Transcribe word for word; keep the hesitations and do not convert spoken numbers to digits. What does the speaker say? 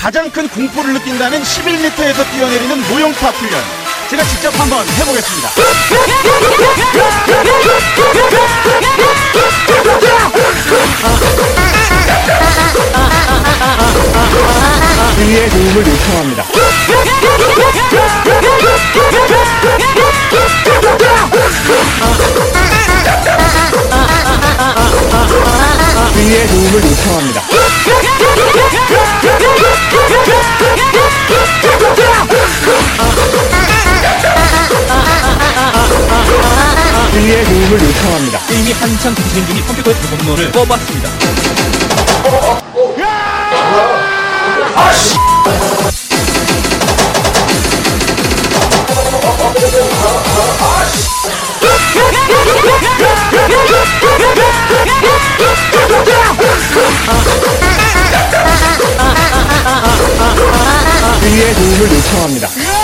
가장 큰 공포를 느낀다는 십일 미터에서 뛰어내리는 모형파 훈련, 제가 직접 한번 해보겠습니다. 주위의 도움을 요청합니다. 주위의 도움을 요청합니다. 주위의 도움을 요청합니다. 게임이 한창 진행 중인 컴퓨터의 대본론을 뽑았습니다. 아씨! 주위의 도움을 요청합니다.